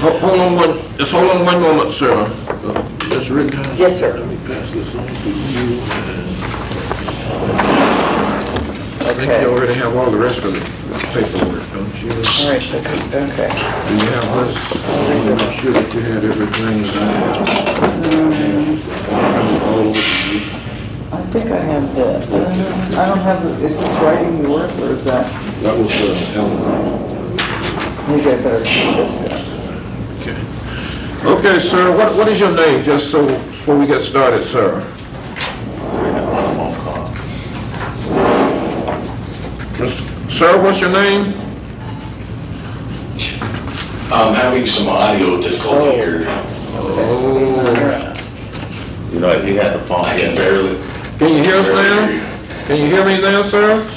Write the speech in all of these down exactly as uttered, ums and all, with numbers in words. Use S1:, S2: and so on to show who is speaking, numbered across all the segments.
S1: Hold, hold on one, just hold on one moment, sir. Uh, Mister Rittenhouse?
S2: Yes, sir.
S1: Let me pass this on to you. And I think
S2: Okay.
S1: you already have all the rest of the paperwork, don't you?
S2: All right, so, okay.
S1: Do you have this? I want to make sure that you had everything that I have. All over to you.
S2: I think I have the, uh, I don't have the, is this writing yours or is that,
S1: That was the element.
S2: maybe I better do this then.
S1: Okay. Okay, sir, what, what is your name, just so, before we get started, sir? Mister Sir, what's your name?
S3: I'm having some audio difficulty here.
S1: Oh.
S4: You know, if you had the phone,
S3: I can
S4: yes.
S3: barely.
S1: Can you hear us
S3: barely
S1: now?
S3: hear you.
S1: Can you hear me now, sir?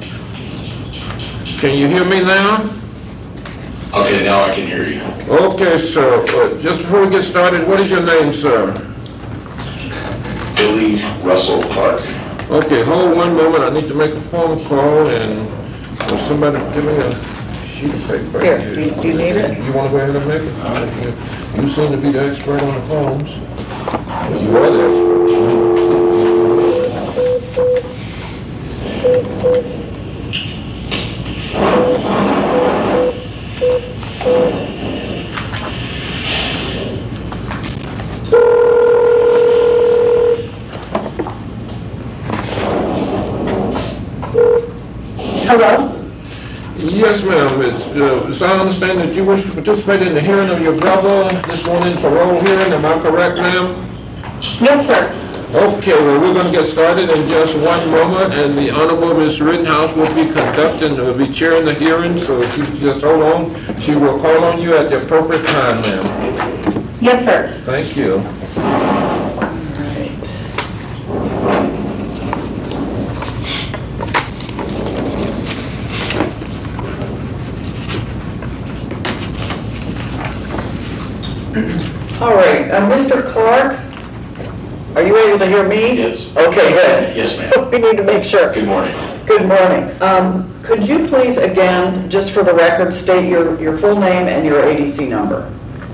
S1: Can you hear me now?
S3: Okay, now I can hear you.
S1: Okay, sir. Uh, just before we get started, what is your name, sir?
S3: Billy Russell Clark.
S1: Okay, hold one moment. I need to make a phone call, and will somebody give me a sheet of paper?
S2: Here, do you- do you need it?
S1: You want to go ahead and make it? All right, You you seem to be the expert on the phones. You are the expert.
S2: Hello?
S1: Yes, ma'am. It's, uh, so I understand that you wish to participate in the hearing of your brother this morning, parole hearing. Am I correct, ma'am?
S2: Yes, sir.
S1: Okay, well, we're going to get started in just one moment, and the Honorable Miz Rittenhouse will be conducting, will be chairing the hearing, so if you just hold on, she will call on you at the appropriate time, ma'am.
S2: Yes, sir.
S1: Thank you.
S2: All right, uh, Mister Clark, are you able to hear me?
S3: Yes.
S2: Okay, good.
S3: Yes, ma'am.
S2: We need to make sure.
S3: Good morning.
S2: Good morning. Um, could you please, again, just for the record, state your, your full name and your A D C number?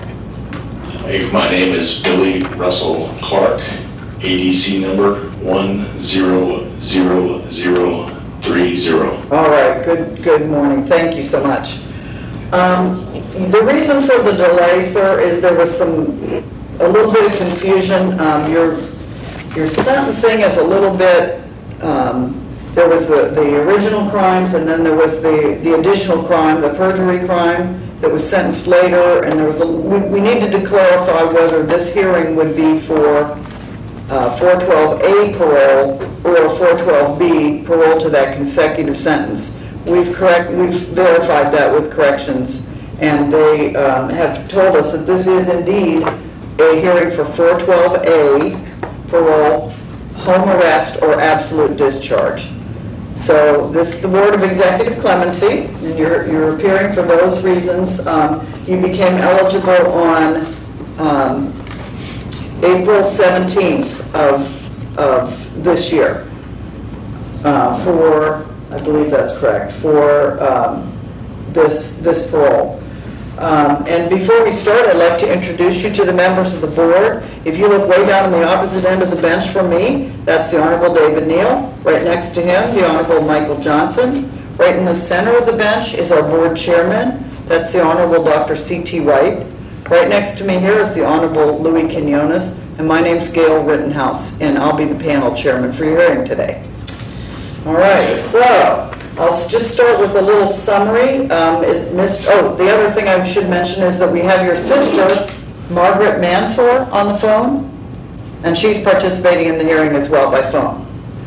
S3: Hey, my name is Billy Russell Clark. A D C number one zero zero zero three zero.
S2: All right, good, good morning. Thank you so much. Um, the reason for the delay, sir, is there was some, a little bit of confusion. Um, your, your sentencing is a little bit, um, there was the, the original crimes, and then there was the, the additional crime, the perjury crime, that was sentenced later, and there was a, we, we needed to clarify whether this hearing would be for uh, four twelve A parole or four twelve B parole to that consecutive sentence. We've correct, we've verified that with corrections, and they um, have told us that this is indeed a hearing for four twelve A parole, home arrest, or absolute discharge. So this is the Board of Executive Clemency, and you're, you're appearing for those reasons. Um, you became eligible on um, April seventeenth of, of this year uh, for, I believe that's correct, for um, this, this parole. Um, and before we start, I'd like to introduce you to the members of the board. If you look way down on the opposite end of the bench from me, that's the Honorable David Neal. Right next to him, the Honorable Michael Johnson. Right in the center of the bench is our board chairman. That's the Honorable Doctor C T White. Right next to me here is the Honorable Louis Quinones. And my name's Gail Rittenhouse, and I'll be the panel chairman for your hearing today. All right, so I'll s- just start with a little summary. Um, it missed, oh, the other thing I should mention is that we have your sister, Margaret Mansour, on the phone, and she's participating in the hearing as well by phone.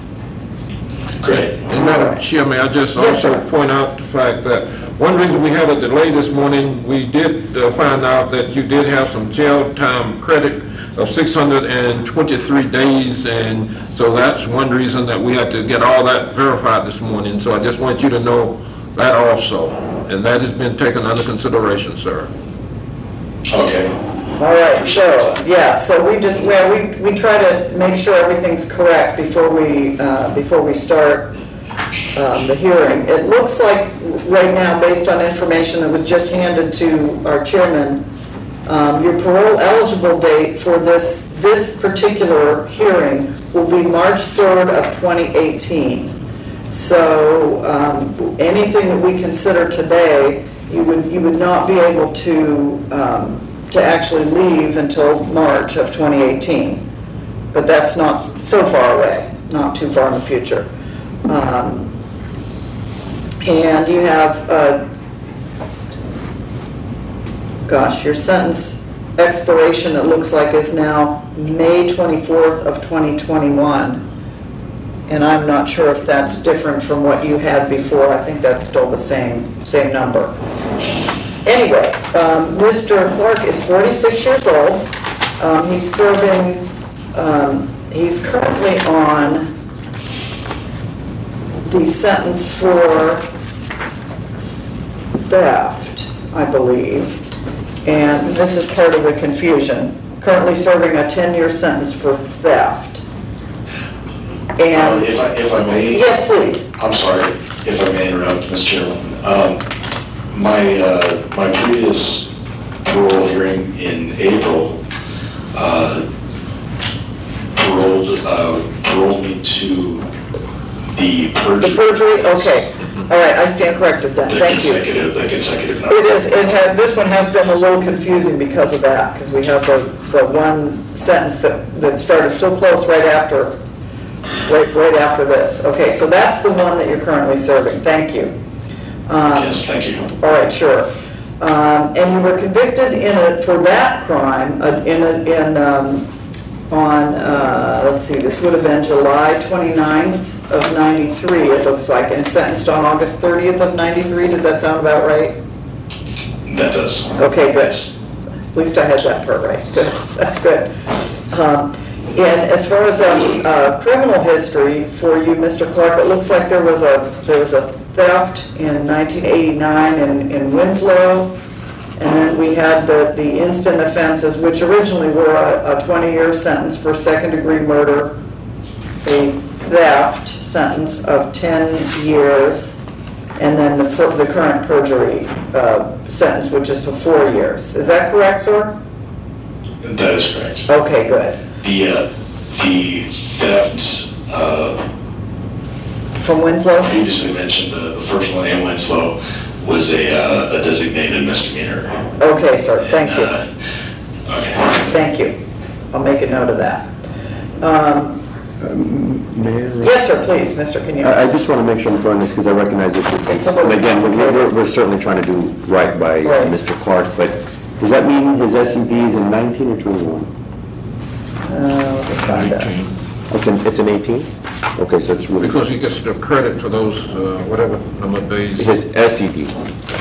S3: Great.
S1: And Madam Chair, may I just
S2: Yes,
S1: also
S2: sir.
S1: point out the fact that one reason we had a delay this morning, we did uh, find out that you did have some jail time credit of six hundred twenty-three days, and so that's one reason that we had to get all that verified this morning. So I just want you to know that also, and that has been taken under consideration, sir.
S3: Okay.
S2: All right, so, yeah, so we just, well, we, we try to make sure everything's correct before we, uh, before we start um, the hearing. It looks like right now, based on information that was just handed to our chairman, Um, Your parole eligible date for this, this particular hearing will be March third of twenty eighteen. So um, anything that we consider today, you would, you would not be able to, um, to actually leave until March of twenty eighteen. But that's not so far away, not too far in the future. Um, and you have, uh, gosh, your sentence expiration, it looks like, is now May twenty-fourth of twenty twenty-one. And I'm not sure if that's different from what you had before. I think that's still the same, same number. Anyway, um, Mister Clark is forty-six years old. Um, he's serving, um, he's currently on the sentence for theft, I believe. And this is part of the confusion. Currently serving a ten-year sentence for theft.
S3: Um,
S2: And,
S3: If I, if I may.
S2: yes, please.
S3: I'm sorry, if I may interrupt, Miz Chairman. Um, My, uh, my previous parole hearing in April, uh, paroled, uh, paroled me to the perjury.
S2: The perjury, okay. All right, I stand corrected then,
S3: The
S2: thank you.
S3: consecutive, the consecutive number.
S2: It is, it had, this one has been a little confusing because of that, because we have the, the one sentence that, that started so close right after, right, right after this. Okay, so that's the one that you're currently serving, thank you. Um,
S3: Yes, thank you.
S2: All right, sure. Um, and you were convicted in a, for that crime, uh, in, a, in, um, on, uh, let's see, this would have been July twenty-ninth of ninety-three, it looks like, and sentenced on August thirtieth of ninety-three. Does that sound about right?
S3: That does.
S2: Okay, good.
S3: Yes.
S2: At least I had that part right. Good. That's good. Um, and as far as a, uh, criminal history for you, Mister Clark, it looks like there was a there was a theft in nineteen eighty-nine in, in Winslow, and then we had the, the instant offenses, which originally were a, a twenty-year sentence for second-degree murder, a theft sentence of ten years, and then the, per, the current perjury uh, sentence, which is for four years. Is that correct, sir?
S3: That is correct.
S2: Okay, good.
S3: The, uh, the theft, uh,
S2: From Winslow?
S3: previously mentioned, the, the first one in Winslow was a, uh, a designated misdemeanor.
S2: Okay, sir, thank you.
S3: And, uh, Okay.
S2: Thank you. I'll make a note of that. Um,
S5: Mayor?
S2: Yes, sir, please, Mister Kenyon.
S5: I I just want to make sure I'm clear on this because I recognize that this
S2: It's
S5: is,
S2: a little
S5: and again, we're- we're
S2: complicated.
S5: we're certainly trying to do right by
S2: Right.
S5: Mister Clark, but does that mean his S C D is in nineteen or twenty-one?
S2: Uh, let me find out.
S5: It's an, it's an eighteen? Okay, so it's really,
S1: Because he gets the credit for those, uh, whatever number of days.
S5: his S C D.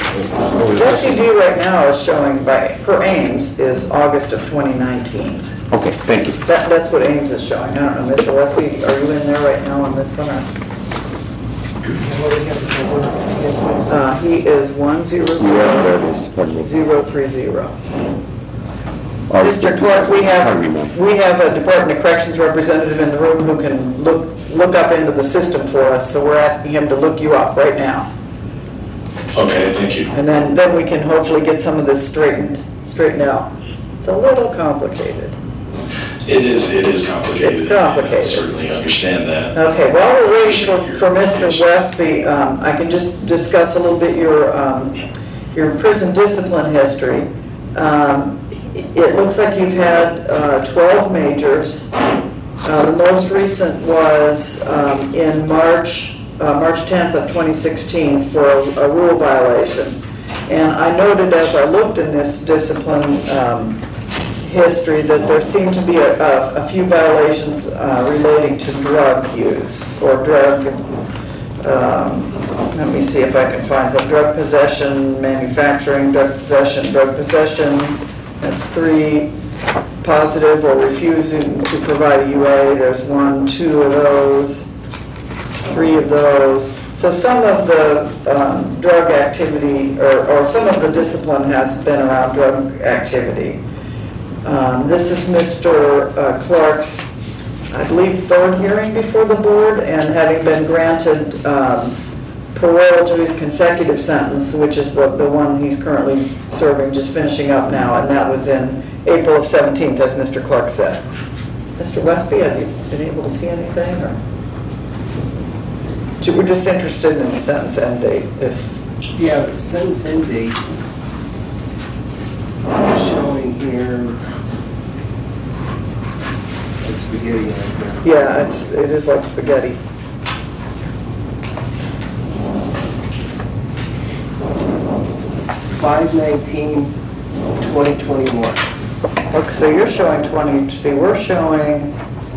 S2: His S C D right now is showing by, per Ames, is August of twenty nineteen.
S5: Okay, thank you.
S2: That, that's what Ames is showing. I don't know, Mister Westby, are you in there right now on this one? or- Uh, he is one zero
S5: Yeah, there
S2: zero
S5: it is, pardon me.
S2: zero three zero.
S5: August
S2: Mister Clark, we
S5: Pardon me,
S2: have,
S5: ma'am.
S2: we have a Department of Corrections representative in the room who can look, look up into the system for us, so we're asking him to look you up right now.
S3: Okay, thank you.
S2: And then, then we can hopefully get some of this straightened, straightened out. It's a little complicated.
S3: It is, it is complicated.
S2: It's complicated.
S3: I certainly understand that.
S2: Okay, while we're waiting for, for Mister Westby, um, I can just discuss a little bit your, um, your prison discipline history. Um, it it looks like you've had uh, twelve majors. Uh, the most recent was um, in March, uh, March tenth of twenty sixteen for a, a rule violation. And I noted as I looked in this discipline um, history that there seemed to be a, a, a few violations uh, relating to drug use or drug, um, let me see if I can find some, drug possession, manufacturing, drug possession, drug possession, that's three, positive or refusing to provide a U A, there's one, two of those, three of those. So some of the um, drug activity, or, or some of the discipline has been around drug activity. Um, This is Mister uh, Clark's, I believe, third hearing before the board, and having been granted um, parole to his consecutive sentence, which is the, the one he's currently serving, just finishing up now, and that was in April of seventeenth, as Mister Clark said. Mister Westby, have you been able to see anything, or? We're just interested in the sentence end date, if,
S6: Yeah, the sentence end date is showing here. It's like spaghetti right there.
S2: yeah, it's, it is like spaghetti.
S6: five nineteen twenty twenty-one.
S2: Okay, so you're showing twenty, see, we're showing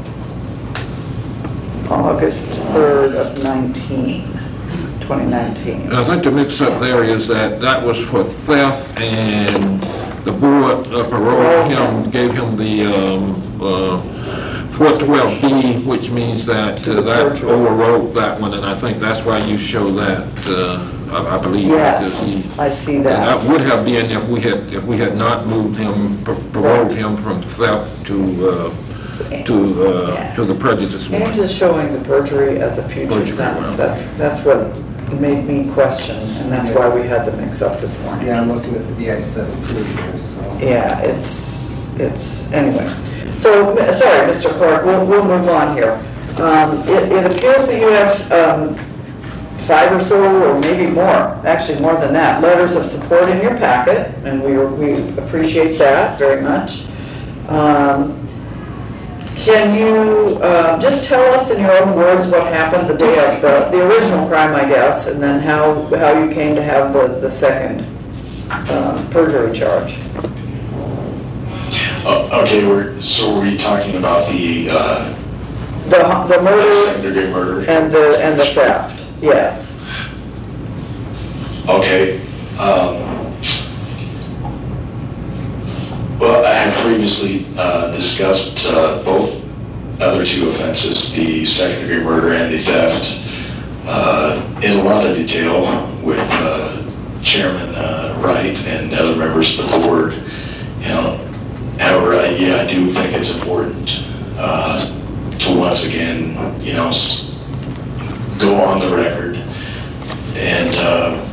S2: August third of nineteen, twenty nineteen.
S1: I think the mix-up there is that that was for theft, and the board uh, paroled him, gave him the um, uh, four twelve B, which means that uh, that overrode that one, and I think that's why you show that, uh, I I believe. because he-
S2: Yes, I see
S1: And
S2: that.
S1: that would have been if we had, if we had not moved him, par- paroled him from theft to, uh, to, uh,
S2: Yeah.
S1: to the prejudice one.
S2: And just showing the perjury as a future
S1: Perjury,
S2: sentence,
S1: well.
S2: that's, that's what made me question, and that's why we had the mix-up this morning.
S6: Yeah, I'm looking at the D I seventeen here, so.
S2: Yeah, it's, it's, anyway. So, m- sorry, Mister Clark, we'll, we'll move on here. Um, It, it appears that you have um, five or so, or maybe more, actually more than that, letters of support in your packet, and we, we appreciate that very much. Um, Can you uh, just tell us in your own words what happened the day of the, the original crime, I guess, and then how, how you came to have the, the second um, perjury charge?
S3: Uh, okay, we're, so were you talking about the, uh,
S2: The, the murder
S3: second degree murder?
S2: and the, and the theft, yes.
S3: Okay. Um, well, I had previously uh, discussed uh, both other two offenses, the second degree murder and the theft, uh, in a lot of detail with uh, Chairman uh, Wright and other members of the board. You know, however, I, yeah, I do think it's important uh, to once again, you know, s- go on the record and, uh,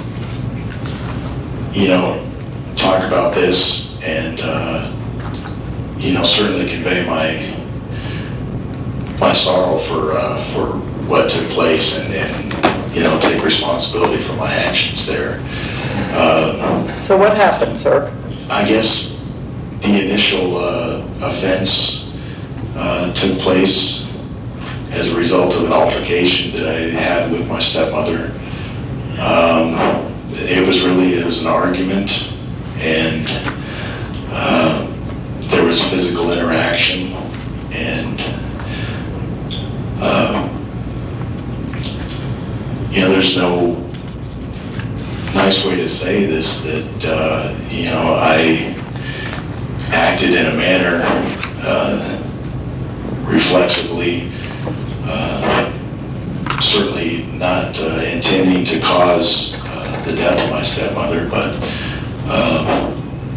S3: you know, talk about this and, uh, you know, certainly convey my my sorrow for uh, for what took place and, and, you know, take responsibility for my actions there. Uh,
S2: So what happened, sir?
S3: I guess the initial uh, offense uh, took place as a result of an altercation that I had with my stepmother. Um, it was really, it was an argument, and uh, there was physical interaction, and uh, you know, there's no nice way to say this, that uh, you know, I acted in a manner uh, reflexively, uh, certainly not uh, intending to cause uh, the death of my stepmother, but uh,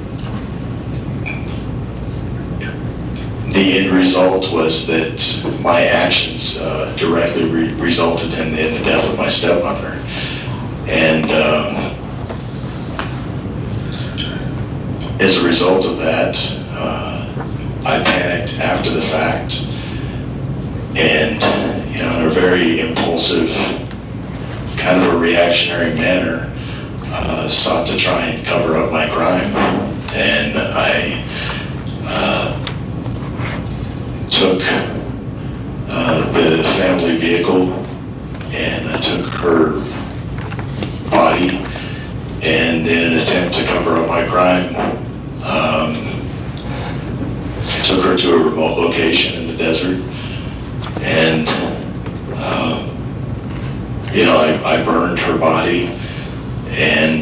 S3: the end result was that my actions uh, directly re- resulted in, in the death of my stepmother. And um, as a result of that, uh, I panicked after the fact, and, you know, in a very impulsive, kind of a reactionary manner, uh, sought to try and cover up my crime. And I uh, took uh, the family vehicle, and I took her body, and in an attempt to cover up my crime, um, took her to a remote location in the desert, and uh, you know, I, I burned her body and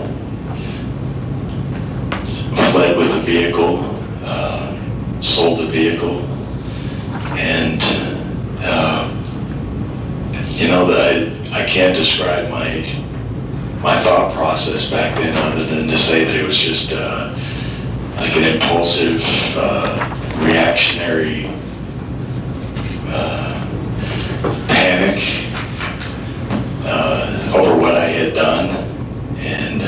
S3: fled with the vehicle, uh, sold the vehicle, and uh, you know, that I, I can't describe my my thought process back then other than to say that it was just uh, like an impulsive, uh, reactionary uh, panic, uh,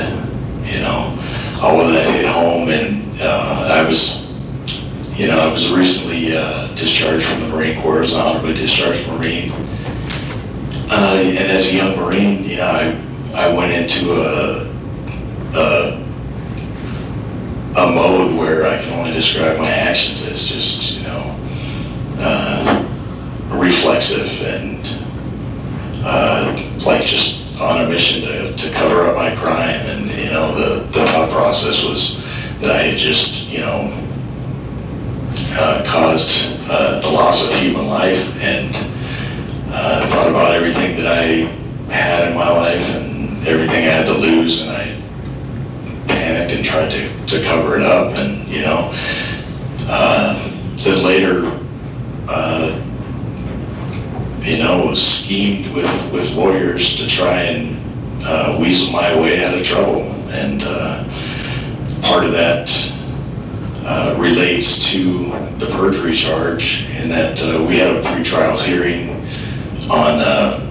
S3: you know, all of that hit home, and uh, I was, you know, I was recently uh, discharged from the Marine Corps, as an honorably discharged Marine. Uh, and as a young Marine, you know, I, I went into a, a, a mode where I can only describe my actions as just, you know, uh, reflexive and uh, like just on a mission to, to cover up my crime. And, you know, the, the thought process was that I had just, you know, uh, caused uh, the loss of human life, and uh, thought about everything that I had in my life and everything I had to lose, and I panicked and tried to, to cover it up. And, you know, uh, then later, uh, you know, schemed with, with lawyers to try and uh, weasel my way out of trouble. And uh, part of that uh, relates to the perjury charge, in that uh, we had a pretrial hearing on, uh,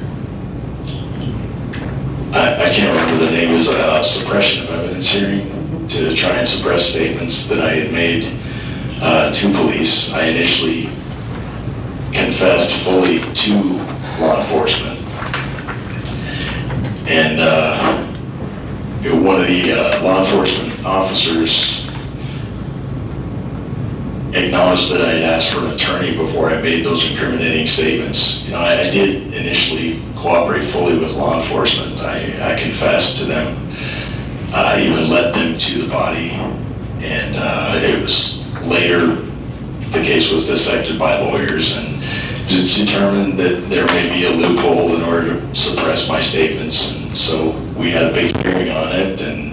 S3: I, I can't remember the name, it was a suppression of evidence hearing to try and suppress statements that I had made uh, to police. I initially confessed fully to law enforcement, and uh, one of the uh, law enforcement officers acknowledged that I had asked for an attorney before I made those incriminating statements. You know, I, I did initially cooperate fully with law enforcement. I, I confessed to them. I even led them to the body, and uh, it was later the case was dissected by lawyers, and it was determined that there may be a loophole in order to suppress my statements. And so we had a big hearing on it, and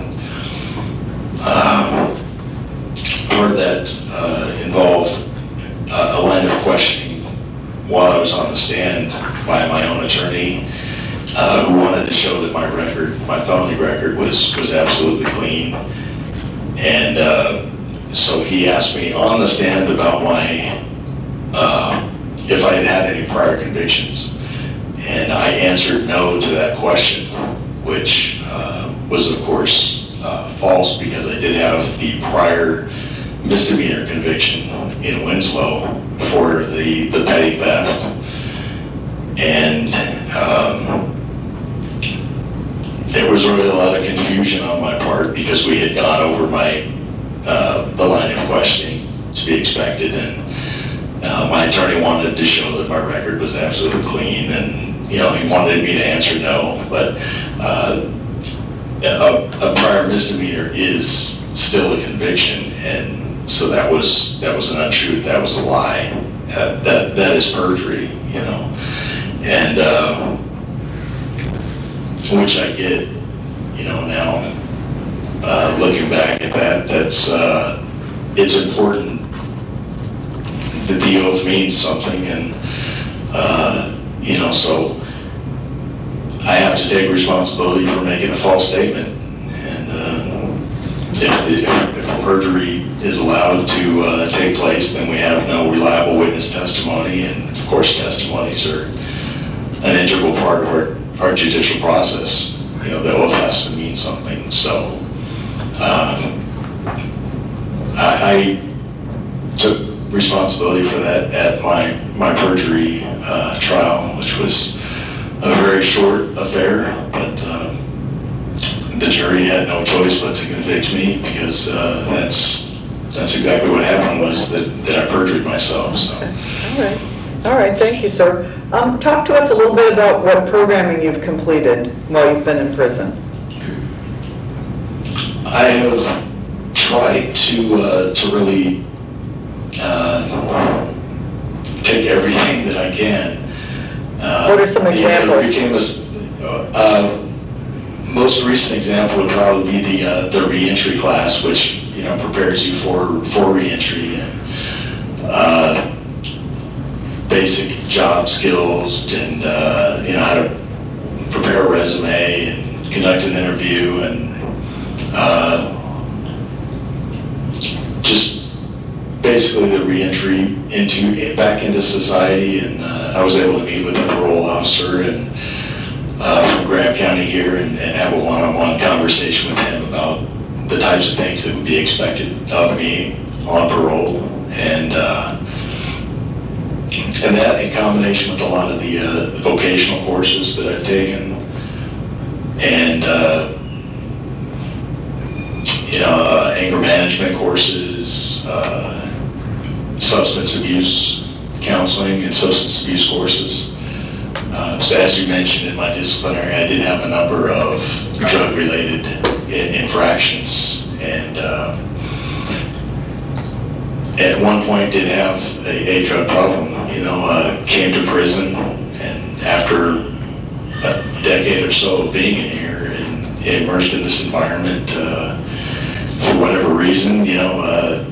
S3: um, part of that uh, involved uh, a line of questioning while I was on the stand by my own attorney, uh, who wanted to show that my record, my felony record, was was absolutely clean. And uh, so he asked me on the stand about my uh, if I had had any prior convictions, and I answered no to that question, which uh, was of course uh, false, because I did have the prior misdemeanor conviction in Winslow for the, the petty theft. And um, there was really a lot of confusion on my part, because we had gone over my uh, the line of questioning to be expected, and uh, my attorney wanted to show that my record was absolutely clean, and, you know, he wanted me to answer no, but uh, a, a prior misdemeanor is still a conviction, and so that was that was an untruth. That was a lie. That that, that is perjury, you know, and uh, which I get, you know, now uh, looking back at that, that's uh, it's important that the oath means something, and uh, you know, so I have to take responsibility for making a false statement, and uh, if, if, if perjury is allowed to uh, take place, then we have no reliable witness testimony, and of course testimonies are an integral part of our, our judicial process. You know, the oath has to mean something. So um, I, I took responsibility for that at my, my perjury uh, trial, which was a very short affair, but uh, the jury had no choice but to convict me, because uh, that's that's exactly what happened, was that, that I perjured myself. So.
S2: All right. All right. Thank you, sir. Um, talk to us a little bit about what programming you've completed while you've been in prison.
S3: I have tried to uh, to really uh, take everything that I can. Uh,
S2: What are some examples?
S3: You know, became a, uh, most recent example would probably be the uh, the reentry class, which, you know, prepares you for for reentry, and uh, basic job skills, and uh, you know, how to prepare a resume and conduct an interview, and uh, just basically the reentry into back into society. And uh, I was able to meet with a parole officer, and uh, from Graham County here and, and have a one-on-one conversation with him about the types of things that would be expected of me on parole, and uh, and that in combination with a lot of the uh, vocational courses that I've taken, and uh, you know, uh, anger management courses, uh, substance abuse counseling, and substance abuse courses. Uh, so as you mentioned in my disciplinary, I did have a number of drug-related infractions, and uh, at one point did have a, a drug problem. You know, uh, came to prison, and after a decade or so of being in here and immersed in this environment, uh, for whatever reason, you know, uh,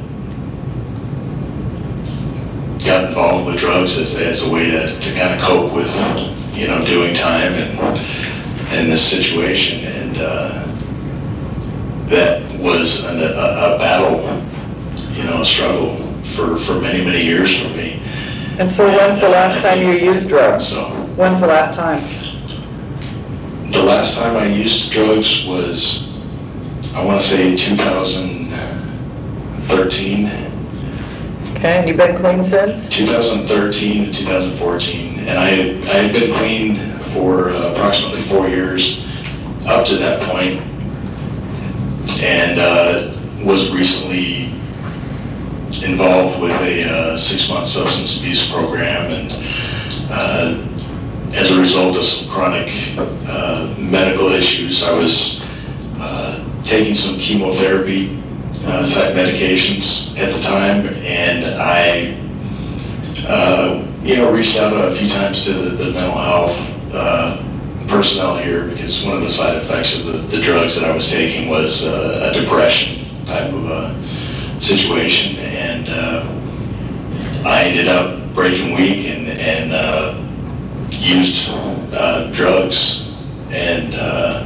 S3: got involved with drugs as, as a way to, to kind of cope with, you know, doing time and in this situation, and uh, that was an, a, a battle, you know, a struggle for, for many, many years for me.
S2: And so when's the last time you used drugs?
S3: So,
S2: When's the last time?
S3: the last time I used drugs was, I want to say two thousand thirteen.
S2: Okay, and you've been clean since?
S3: two thousand thirteen to two thousand fourteen, and I had, I had been clean for uh, approximately four years up to that point, and uh, was recently involved with a uh, six-month substance abuse program, and uh, as a result of some chronic uh, medical issues, I was uh, taking some chemotherapy Uh, type medications at the time, and I, uh, you know, reached out a few times to the, the mental health uh, personnel here, because one of the side effects of the, the drugs that I was taking was uh, a depression type of uh, situation, and uh, I ended up breaking weak and, and uh, used uh, drugs, and uh,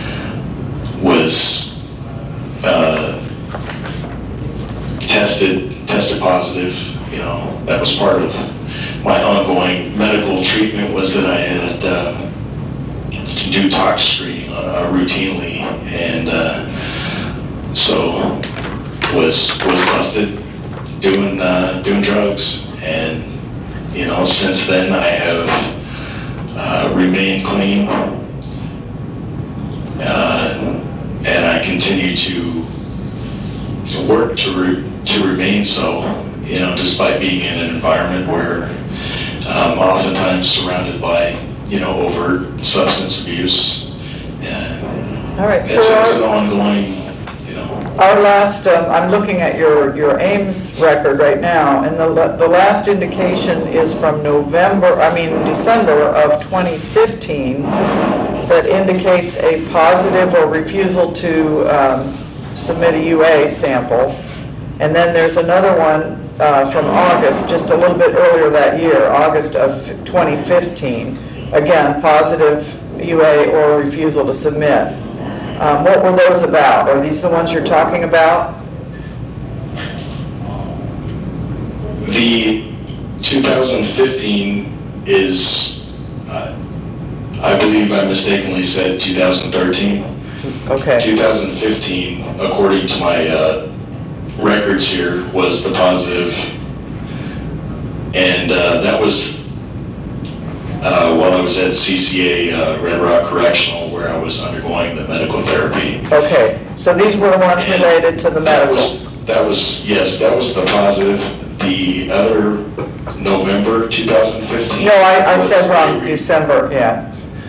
S3: was uh, tested tested positive. You know, that was part of my ongoing medical treatment, was that I had uh, to do tox screening uh, routinely, and uh, so was was busted doing uh, doing drugs, and you know, since then I have uh, remained clean, uh, and I continue to to work to re- to remain so, you know, despite being in an environment where I'm oftentimes surrounded by, you know, overt substance abuse. And
S2: All right,
S3: it's,
S2: so
S3: it's
S2: our-
S3: an ongoing, you know.
S2: Our last, um, I'm looking at your, your Ames record right now, and the, the last indication is from November, I mean, December of twenty fifteen, that indicates a positive or refusal to um, submit a U A sample. And then there's another one uh, from August, just a little bit earlier that year, August of twenty fifteen. Again, positive U A or refusal to submit. Um, what were those about? Are these the ones you're talking about?
S3: The two thousand fifteen is, uh, I believe I mistakenly said two thousand thirteen.
S2: Okay.
S3: two thousand fifteen, according to my uh, records here, was the positive, and uh, that was uh, while I was at C C A uh, Red Rock Correctional, where I was undergoing the medical therapy.
S2: Okay, so these were the ones
S3: And
S2: related to the
S3: that
S2: medical.
S3: was, that was, yes, that was the positive. The other, November two thousand fifteen.
S2: No, I, I
S3: was
S2: said wrong,
S3: a-
S2: December, yeah.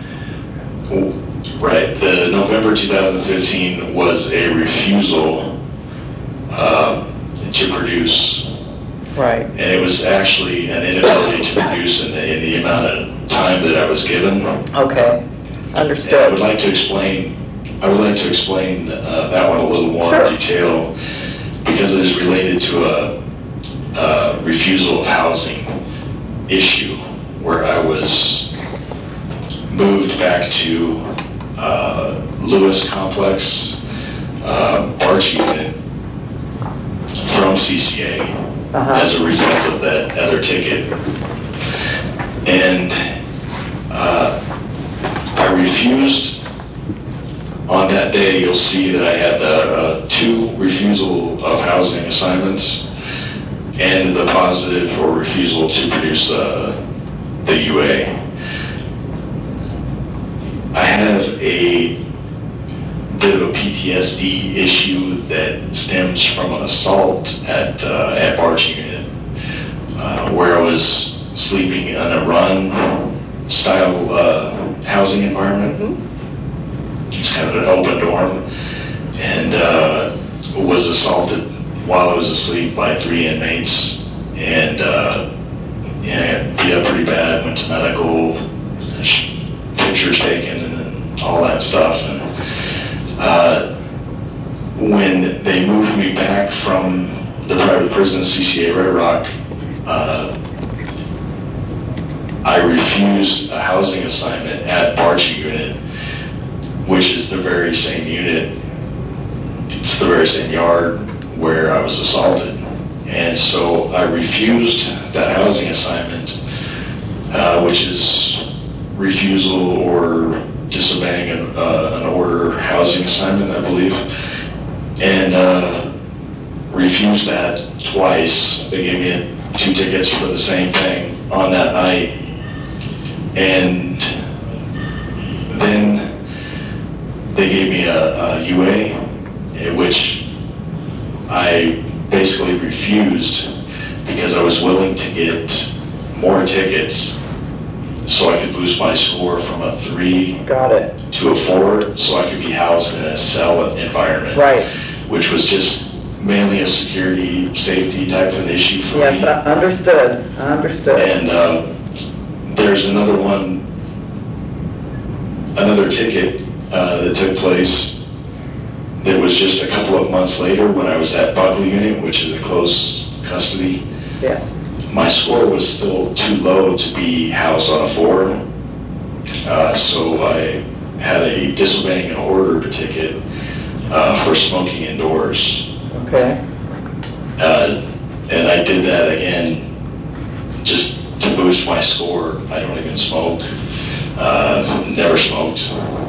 S3: Right, the November two thousand fifteen was a refusal uh, to produce,
S2: Right.
S3: and it was actually an inability to produce in the, in the amount of time that I was given.
S2: Okay,
S3: And I would
S2: understood.
S3: like to explain, I would like to explain uh, that one a little more
S2: Sure.
S3: in detail, because it is related to a, a refusal of housing issue, where I was moved back to uh, Lewis Complex, uh, Barge Unit, from C C A
S2: Uh-huh.
S3: as a result of that other ticket. And uh, I refused on that day. You'll see that I had uh, uh, two refusal of housing assignments and the positive or refusal to produce uh, the U A. I have a bit of a P T S D issue that stems from an assault at uh, at Barge Unit, uh, where I was sleeping in a run style uh, housing environment. Mm-hmm. It's kind of an open dorm, and uh, was assaulted while I was asleep by three inmates, and uh, yeah, beat up pretty bad. Went to medical, pictures taken, and all that stuff. And uh, when they moved me back from the private prison, C C A Red Rock, uh, I refused a housing assignment at Barge Unit, which is the very same unit. It's the very same yard where I was assaulted. And so I refused that housing assignment, uh, which is refusal or disobeying an, uh, an order housing assignment, I believe. And uh, refused that twice. They gave me two tickets for the same thing on that night. And then they gave me a, a U A, in which I basically refused because I was willing to get more tickets so I could boost my score from a three
S2: Got it.
S3: to a four, so I could be housed in a cell environment.
S2: Right.
S3: Which was just mainly a security, safety type of issue for
S2: Yes,
S3: me.
S2: I understood. I understood.
S3: And uh, there's another one, another ticket uh, that took place that was just a couple of months later when I was at Buckley Unit, which is a close custody.
S2: Yes.
S3: My score was still too low to be housed on a four, uh, so I had a disobeying an order ticket uh, for smoking indoors.
S2: Okay.
S3: Uh, and I did that again just to boost my score. I don't even smoke, uh, never smoked,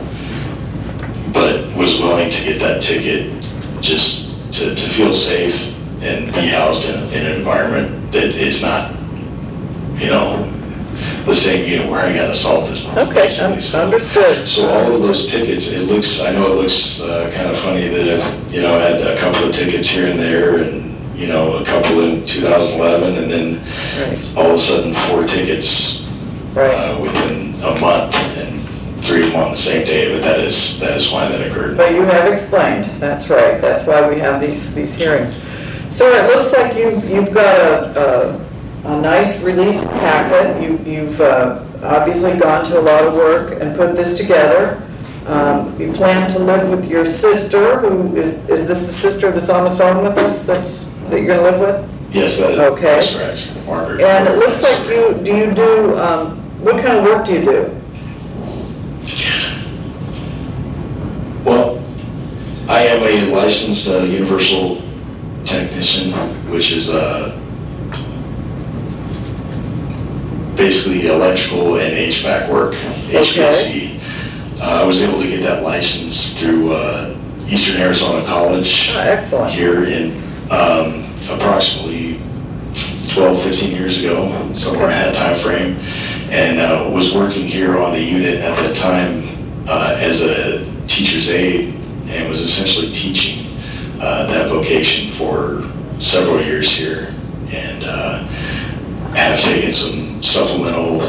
S3: but was willing to get that ticket just to, to feel safe and be housed in, in an environment that is not, you know, the same unit where I got assaulted.
S2: Okay, un-
S3: So-
S2: understood.
S3: So all of those tickets, it looks, I know it looks uh, kind of funny that I've, you know, had a couple of tickets here and there, and, you know, a couple in two thousand eleven, and then
S2: Right.
S3: all of a sudden four tickets
S2: Right.
S3: uh, within a month, and three of them on the same day, but that is, that is why that occurred.
S2: But you have explained, that's right, that's why we have these, these hearings. So it looks like you've, you've got a, a, a nice release packet. You, you've uh, obviously gone to a lot of work and put this together. Um, you plan to live with your sister, who is, is this the sister that's on the phone with us, that's, that you're gonna live with?
S3: Yes, that is,
S2: Okay.
S3: that's correct, Margaret.
S2: And it looks like you, do you do, um, what kind of work do you do?
S3: Well, I am a licensed uh, universal technician, which is uh, basically electrical and H V A C work, H V A C. Uh, I was able to get that license through uh, Eastern Arizona College
S2: Oh, excellent.
S3: here in um, approximately twelve, fifteen years ago, somewhere in that time frame, and uh, was working here on the unit at that time uh, as a teacher's aide, and was essentially teaching uh, that vocation for several years here, and uh, have taken some supplemental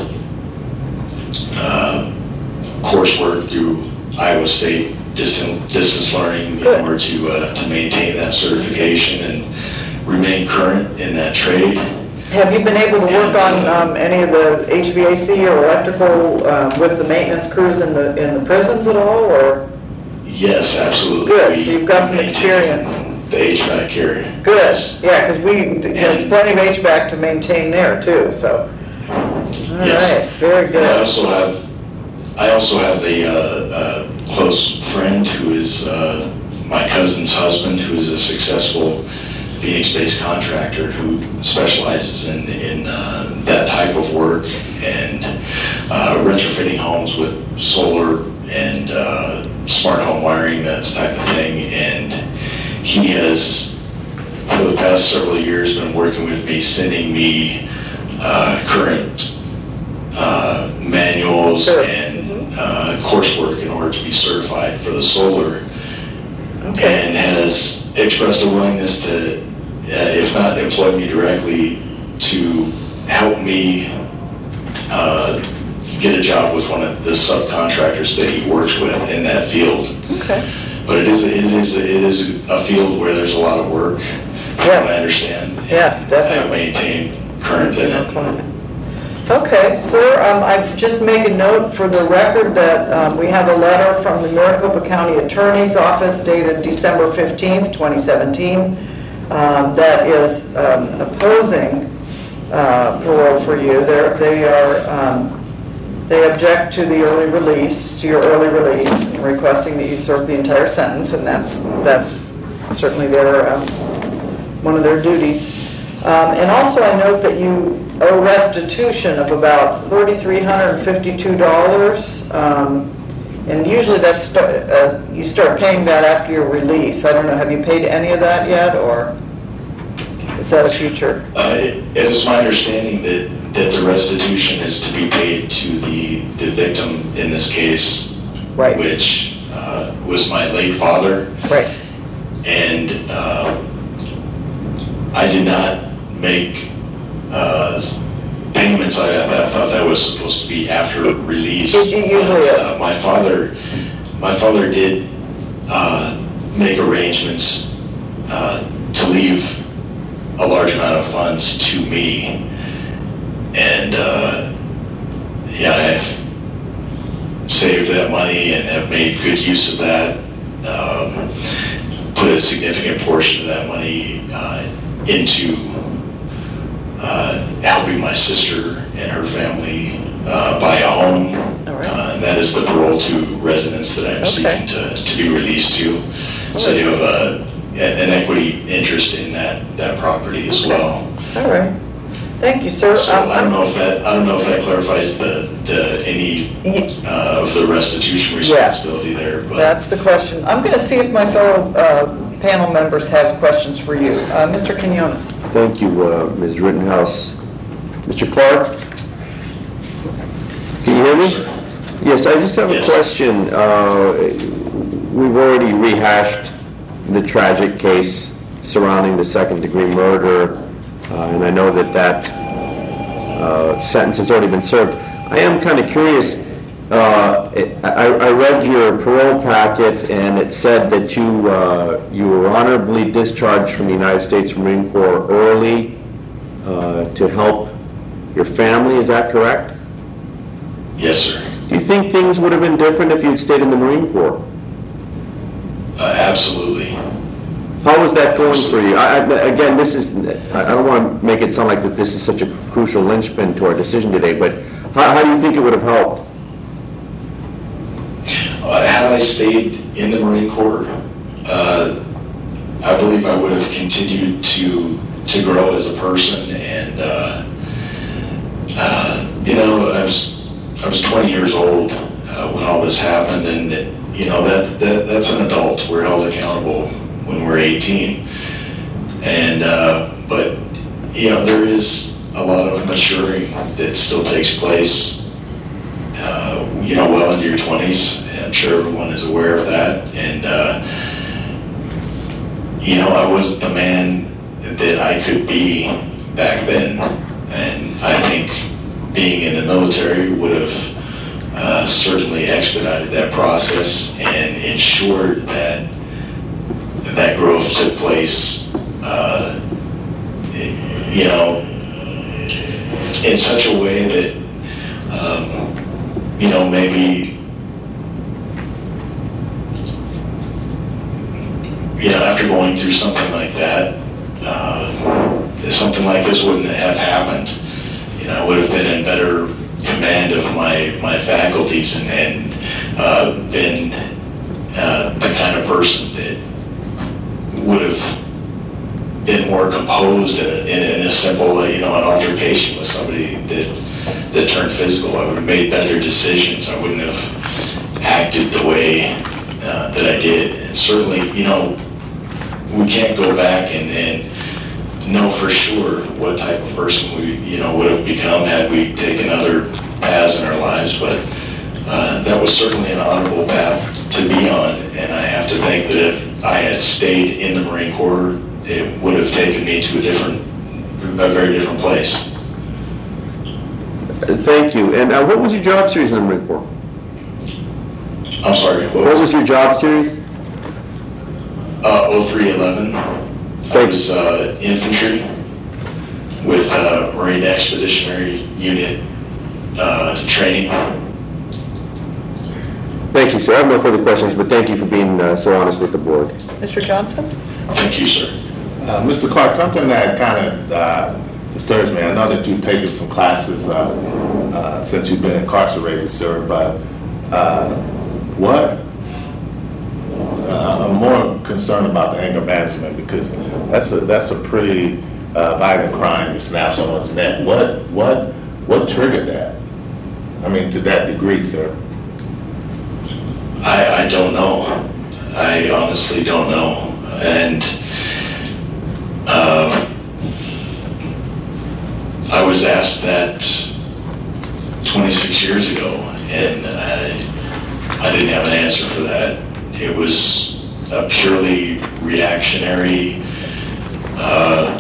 S3: uh, coursework through Iowa State distant, distance learning in
S2: Good.
S3: order to uh, to maintain that certification and remain current in that trade.
S2: Have you been able to work on um, any of the H V A C or electrical um, with the maintenance crews in the, in the prisons at all, or?
S3: Yes, absolutely.
S2: Good, so you've got some
S3: maintain
S2: experience.
S3: The H V A C here.
S2: Good, yeah, because we, there's plenty of H V A C to maintain there too, so. All
S3: Yes.
S2: right, very
S3: And I
S2: good.
S3: also have, I also have a, uh, a close friend who is uh, my cousin's husband, who is a successful Phoenix-based contractor who specializes in, in uh, that type of work, and uh, retrofitting homes with solar and uh, smart home wiring, that type of thing. And he has, for the past several years, been working with me, sending me uh, current uh, manuals
S2: Sure.
S3: and uh, coursework in order to be certified for the solar.
S2: Okay.
S3: And has expressed a willingness to, uh, if not employ me directly, to help me uh, get a job with one of the subcontractors that he works with in that field.
S2: Okay.
S3: But it is it is it is a field where there's a lot of work.
S2: Yes.
S3: I understand.
S2: Yes, definitely.
S3: I maintain current in it.
S2: Okay, sir, um, I just make a note for the record that um, we have a letter from the Maricopa County Attorney's Office dated December fifteenth, twenty seventeen, um, that is um, opposing uh, parole for you. They're, they are, um, they object to the early release, to your early release, and requesting that you serve the entire sentence, and that's, that's certainly their, um, one of their duties. Um, and also I note that you owe restitution of about three thousand three hundred fifty-two dollars. Um, and usually that's start, uh, you start paying that after your release. I don't know, have you paid any of that yet, or is that a future?
S3: Uh, it, it is my understanding that, that the restitution is to be paid to the, the victim in this case,
S2: Right.
S3: which uh, was my late father.
S2: Right.
S3: And uh, I did not make uh, payments. I, I thought that was supposed to be after release.
S2: It- it usually
S3: But,
S2: is.
S3: Uh, my father, my father did uh, make arrangements uh, to leave a large amount of funds to me, and uh, yeah, I've saved that money and have made good use of that. Um, put a significant portion of that money uh, into uh, helping my sister and her family uh, buy a home.
S2: All right.
S3: Uh, and that is the parole to residence that I'm
S2: Okay.
S3: seeking to, to be released to.
S2: All
S3: So
S2: right.
S3: you have a, an equity interest in that, that property as
S2: Okay.
S3: well.
S2: All right. Thank you, sir.
S3: So
S2: Um,
S3: I don't know if that, I don't know if that clarifies the, the, any
S2: Ye-
S3: uh, of the restitution
S2: Yes.
S3: responsibility there, but.
S2: That's the question. I'm going to see if my fellow uh, panel members have questions for you. Uh, Mister Quinones.
S5: Thank you, uh, Miz Rittenhouse. Mister Clark? Can you hear me? Yes, I just have a
S3: Yes.
S5: question. Uh, We've already rehashed the tragic case surrounding the second-degree murder, uh, and I know that that uh, sentence has already been served. I am kind of curious. Uh, it- I I read your parole packet, and it said that you uh, you were honorably discharged from the United States Marine Corps early uh, to help your family. Is that correct?
S3: Yes, sir.
S5: Do you think things would have been different if you had stayed in the Marine Corps?
S3: Uh, absolutely.
S5: How was that going for you? I, I, again, this is, I I don't want to make it sound like that this is such a crucial linchpin to our decision today, but how, how do you think it would have helped?
S3: Uh, had I stayed in the Marine Corps, uh, I believe I would have continued to to grow as a person. And uh, uh, you know, I was I was twenty years old uh, when all this happened, and you know that, that that's an adult. We're held accountable when we're eighteen, and uh, but you know there is a lot of maturing that still takes place. Uh, you know, well into your twenties. I'm sure everyone is aware of that. And, uh, you know, I wasn't the man that I could be back then. And I think being in the military would have uh, certainly expedited that process and ensured that that growth took place, uh, you know, in such a way that, um, you know, maybe you know, after going through something like that, uh, something like this wouldn't have happened. You know, I would have been in better command of my, my faculties and, and uh, been uh, the kind of person that would have been more composed in, in, in a simple, you know, an altercation with somebody that that turned physical. I would have made better decisions. I wouldn't have acted the way uh, that I did. And certainly, you know, we can't go back and, and know for sure what type of person we, you know, would have become had we taken other paths in our lives. But uh, that was certainly an honorable path to be on. And I have to think that if I had stayed in the Marine Corps, it would have taken me to a different, a very different place.
S5: Thank you. And uh, what was your job series in the Marine Corps?
S3: I'm sorry, what,
S5: What was your job series?
S3: Uh, oh three eleven. I
S5: Thank
S3: was uh, infantry with uh, Marine Expeditionary Unit uh, training.
S5: Thank you, sir. I have no further questions, but thank you for being uh, so honest with the board.
S2: Mister Johnson?
S3: Thank you, sir.
S7: Uh, Mister Clark, something that kind of uh, disturbs me. I know that you've taken some classes uh, uh, since you've been incarcerated, sir, but uh, what? Uh, I'm more concerned about the anger management because that's a that's a pretty uh, violent crime to snap someone's neck. What what what triggered that? I mean, to that degree, sir.
S3: I, I don't know. I honestly don't know. And uh, I was asked that twenty-six years ago, and I, I didn't have an answer for that. It was a purely reactionary uh,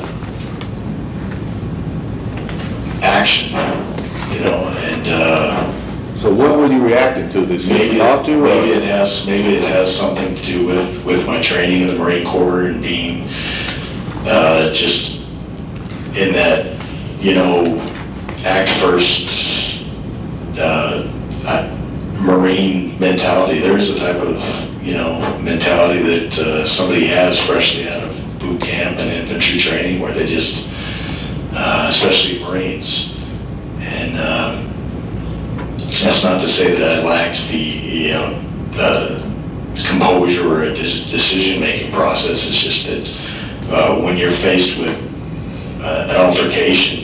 S3: action, you know, and uh,
S7: So what were you reacting to? Did she
S3: maybe,
S7: assault you? Or?
S3: maybe it has maybe it has something to do with, with my training in the Marine Corps and being uh, just in that, you know, act first uh, I, Marine mentality. There's a type of, you know, mentality that uh, somebody has freshly out of boot camp and infantry training where they just, uh, especially Marines. And um, that's not to say that I lacked the, you know, uh, composure or a decision-making process. It's just that uh, when you're faced with uh, an altercation,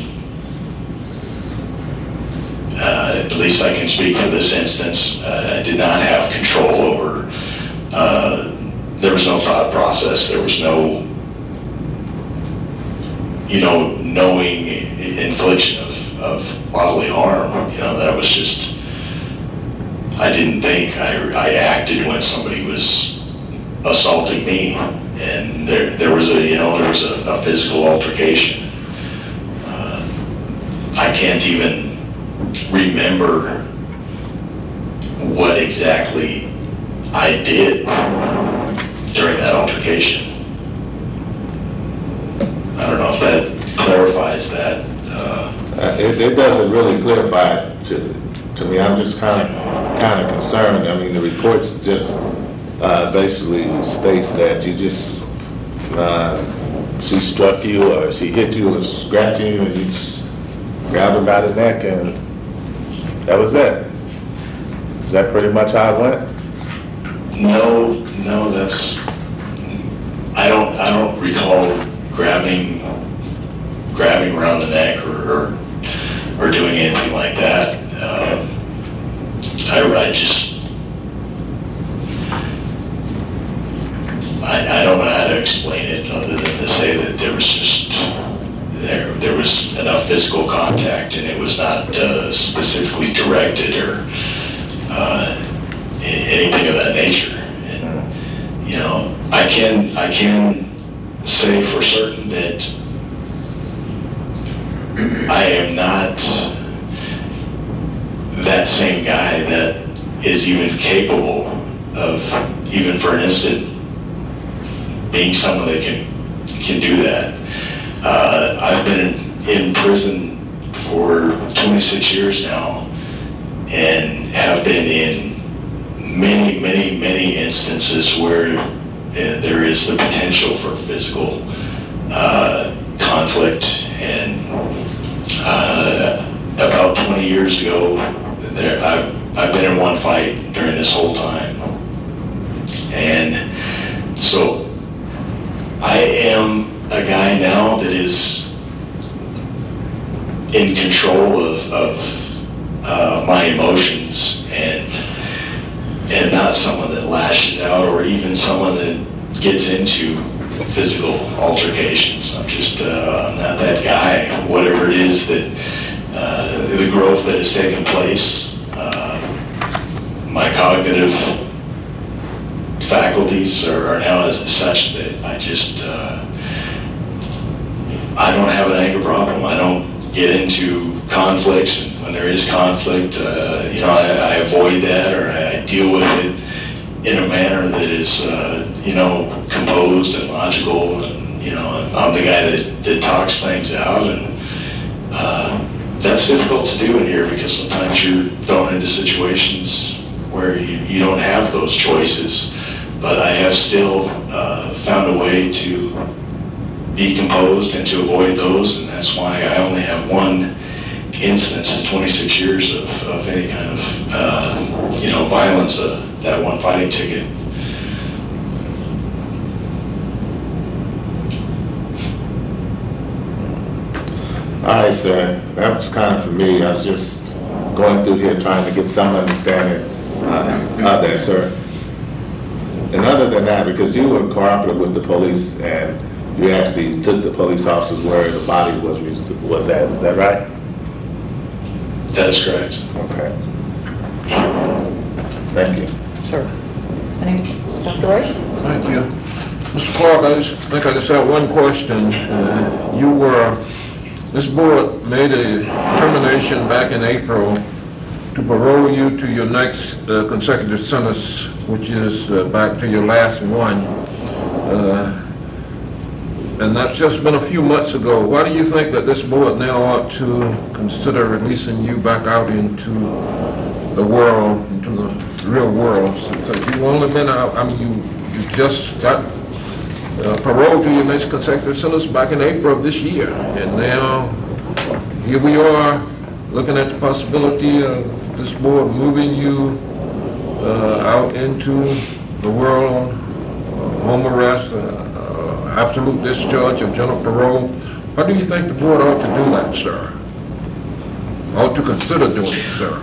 S3: Uh, at least I can speak for this instance, uh, I did not have control over, uh, there was no thought process, there was no, you know, knowing infliction of, of bodily harm, you know, that was just, I didn't think, I, I acted when somebody was assaulting me, and there, there was a, you know, there was a, a physical altercation. Uh, I can't even remember what exactly I did during that altercation. I don't know if that clarifies that. Uh,
S7: Uh, it, it doesn't really clarify it to to me. I'm just kind of kind of concerned. I mean, the reports just uh, basically states that you just uh, she struck you or she hit you or scratched you and you just grabbed her by the neck and that was it. Is that pretty much how it went?
S3: no, no, that's. I don't. I don't recall grabbing, grabbing around the neck or or, or doing anything like that. Um, I, I just. I, I don't know how to explain it other than to say that there was just there there was enough physical contact and it was not uh, specifically directed or uh, anything of that nature. And, you know, I can I can say for certain that I am not that same guy that is even capable of, even for an instant, being someone that can can do that. Uh, I've been in, in prison for twenty-six years now, and have been in many, many, many instances where uh, there is the potential for physical uh, conflict. And uh, about twenty years ago, there, I've I've been in one fight during this whole time, and so. I am a guy now that is in control of, of uh, my emotions, and and not someone that lashes out or even someone that gets into physical altercations. I'm just uh, I'm not that guy. Whatever it is that uh, the growth that has taken place, uh, my cognitive faculties are, are now as such that I just uh, I don't have an anger problem. I don't get into conflicts, and when there is conflict, uh, you know, I, I avoid that, or I deal with it in a manner that is, uh, you know, composed and logical. And you know, I'm the guy that, that talks things out, and uh, that's difficult to do in here because sometimes you're thrown into situations where you, you don't have those choices. But I have still uh, found a way to be composed and to avoid those, and that's why I only have one instance in twenty-six years of, of any kind of, uh, you know, violence, uh, that one fighting ticket.
S7: All right, sir. That was kind of for me. I was just going through here trying to get some understanding uh, of that, sir. And other than that, because you were cooperative with the police and you actually took the police officers where the body was was at, is that right?
S3: That is correct.
S7: Okay. Thank you.
S2: Sir. Any, Doctor Wright?
S1: Thank you. Mister Clark, I just think I just have one question. Uh, you were, this board made a determination back in April to parole you to your next uh, consecutive sentence, which is uh, back to your last one. Uh, and that's just been a few months ago. Why do you think that this board now ought to consider releasing you back out into the world, into the real world? Because you've only been out, I mean, you, you just got uh, paroled to your next consecutive sentence back in April of this year. And now, here we are, looking at the possibility of this board moving you uh, out into the world on uh, home arrest, uh, uh, absolute discharge of general parole. Why do you think the board ought to do that, sir? Ought to consider doing it, sir?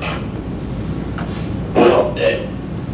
S3: Well, eh,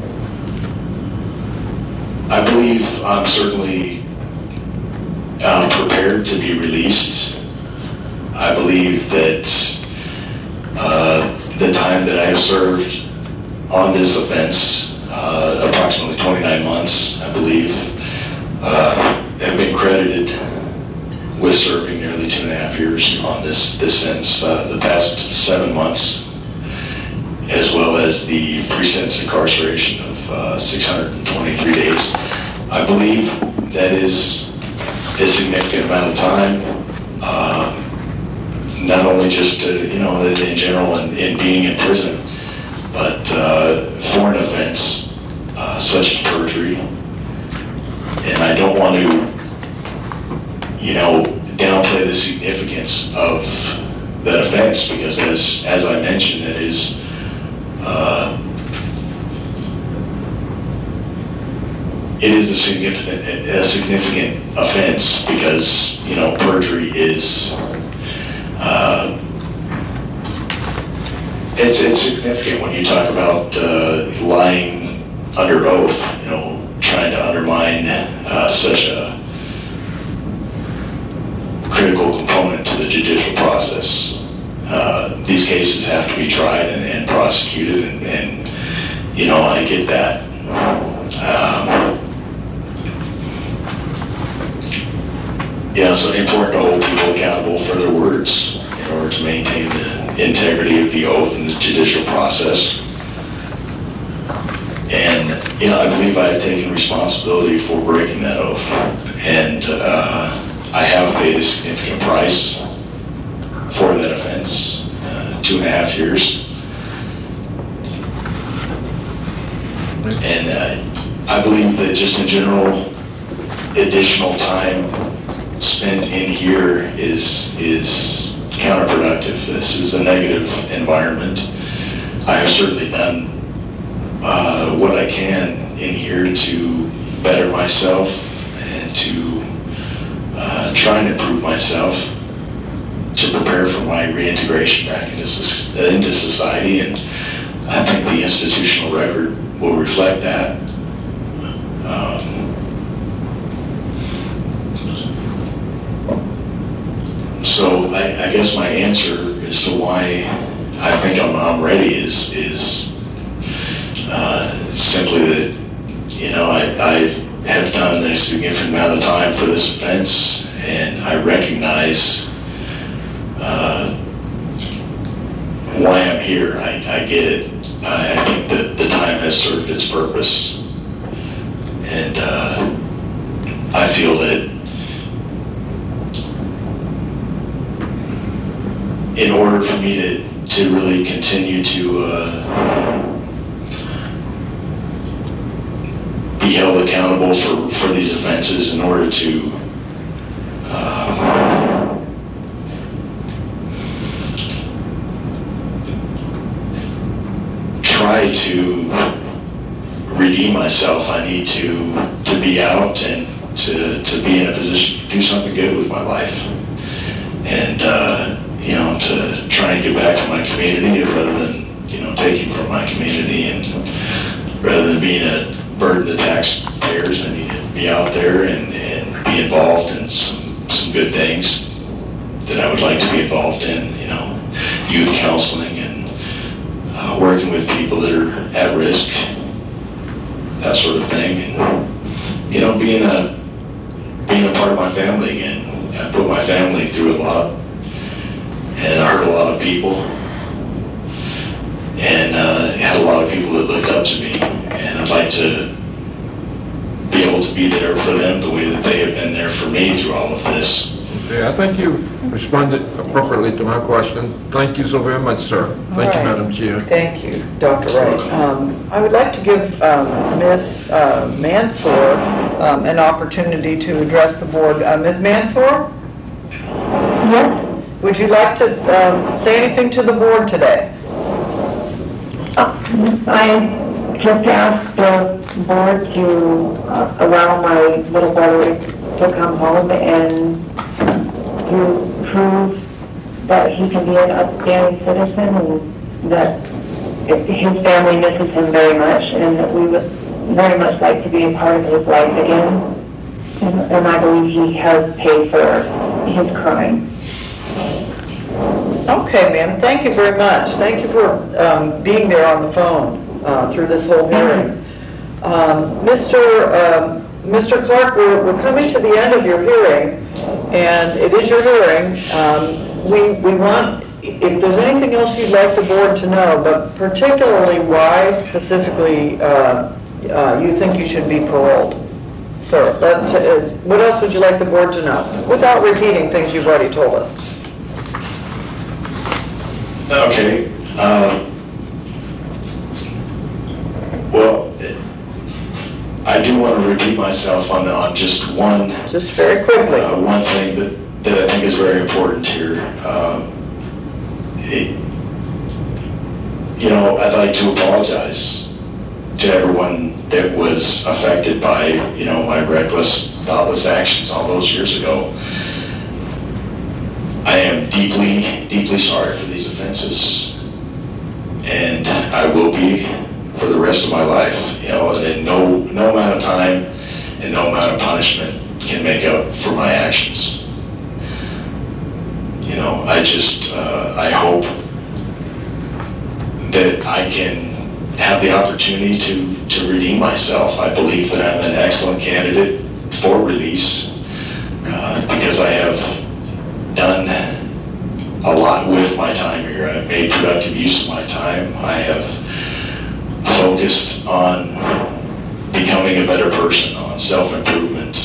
S3: I believe I'm certainly uh, prepared to be released. I believe that uh, the time that I have served on this offense, uh, approximately twenty-nine months, I believe, uh, have been credited with serving nearly two and a half years on this, this sentence. Uh, the past seven months, as well as the pre-sentence incarceration of uh, six hundred twenty-three days. I believe that is a significant amount of time, uh, not only just, uh, you know, in general in, in being in prison, but uh, for an offense uh, such as perjury. And I don't want to, you know, downplay the significance of that offense, because as, as I mentioned, it is uh, it is a significant a significant offense, because, you know, perjury is uh, it's it's significant when you talk about uh, lying under oath, you know, trying to undermine uh, such a critical component to the judicial process. Uh, these cases have to be tried and, and prosecuted, and, and, you know, I get that. Um, you know, so important to hold people accountable for their words in order to maintain the integrity of the oath and the judicial process. And, you know, I believe I have taken responsibility for breaking that oath. And uh, I have paid a significant price for that offense, uh, two and a half years. And uh, I believe that just in general, additional time spent in here is is counterproductive. This is a negative environment. I have certainly done uh, what I can in here to better myself and to uh, try and improve myself. to prepare for my reintegration back into, soc- into society, and I think the institutional record will reflect that. Um, so I, I guess my answer as to why I think I'm, I'm ready is is uh, simply that, you know, I, I have done a significant amount of time for this offense, and I recognize uh, why I'm here. I, I get it. I, I think that the time has served its purpose, and uh, I feel that in order for me to, to really continue to uh, be held accountable for, for these offenses, in order to uh, try to redeem myself, I need to to be out and to, to be in a position to do something good with my life. And uh, you know, to try and give back to my community rather than, you know, taking from my community, and rather than being a burden to taxpayers, I need to be out there and, and be involved in some, some good things that I would like to be involved in, you know, youth counseling and uh, working with people that are at risk, that sort of thing, and, you know, being a, being a part of my family again. I put my family through a lot, and I hurt a lot of people, and uh, had a lot of people that looked up to me, and I'd like to be able to be there for them the way that they have been there for me through all of this.
S1: Yeah, I think you responded appropriately to my question. Thank you so very much, sir. Thank you,
S2: All right.
S1: Madam Chair.
S2: Thank you, Doctor Wright. Um, I would like to give um, Miz Uh, Mansour um, an opportunity to address the board. Uh, Miz Mansour?
S8: Yes.
S2: Would you like to um, say anything to the board today?
S8: I just asked the board to uh, allow my little brother to come home and to prove that he can be an upstanding citizen, and that his family misses him very much, and that we would very much like to be a part of his life again. And, and I believe he has paid for his crime.
S2: Okay, ma'am. Thank you very much. Thank you for um, being there on the phone uh, through this whole hearing. Um, Mister Um, Mister Clark, we're, we're coming to the end of your hearing, and it is your hearing. Um, we, we want, if there's anything else you'd like the board to know, but particularly why specifically uh, uh, you think you should be paroled. Sir, that is, what else would you like the board to know, without repeating things you've already told us?
S3: Okay. Um, well, I do want to repeat myself on, on just one,
S2: Just very quickly.
S3: uh, one thing that, that I think is very important here. Um, it, you know, I'd like to apologize to everyone that was affected by, you know, my reckless, thoughtless actions all those years ago. I am deeply, deeply sorry for these offenses, and I will be for the rest of my life. You know, and no, no amount of time and no amount of punishment can make up for my actions. You know, I just, uh, I hope that I can have the opportunity to, to redeem myself. I believe that I'm an excellent candidate for release uh, because I have done a lot with my time here. I've made productive use of my time. I have focused on becoming a better person, on self-improvement.